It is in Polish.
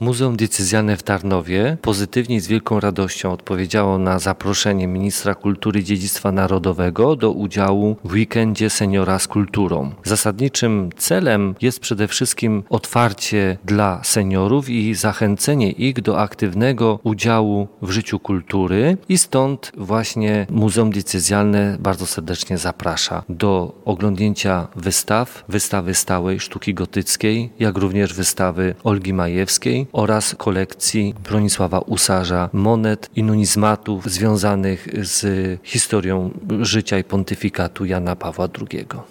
Muzeum Diecezjalne w Tarnowie pozytywnie i z wielką radością odpowiedziało na zaproszenie ministra kultury i dziedzictwa narodowego do udziału w weekendzie Seniora z kulturą. Zasadniczym celem jest przede wszystkim otwarcie dla seniorów i zachęcenie ich do aktywnego udziału w życiu kultury i stąd właśnie Muzeum Diecezjalne bardzo serdecznie zaprasza do oglądnięcia wystawy stałej sztuki gotyckiej, jak również wystawy Olgi Majewskiej oraz kolekcji Bronisława Usarza, monet i numizmatów związanych z historią życia i pontyfikatu Jana Pawła II.